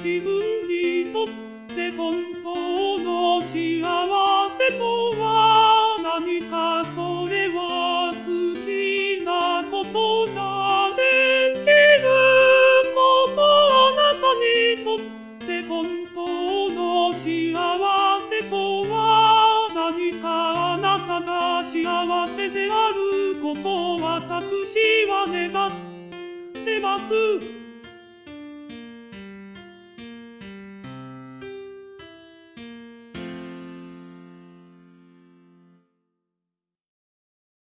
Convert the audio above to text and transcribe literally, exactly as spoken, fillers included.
自分にとって本当の幸せとは何か。それは好きなことができること。あなたにとって本当の幸せとは何か。あなたが幸せであることを私は願ってます。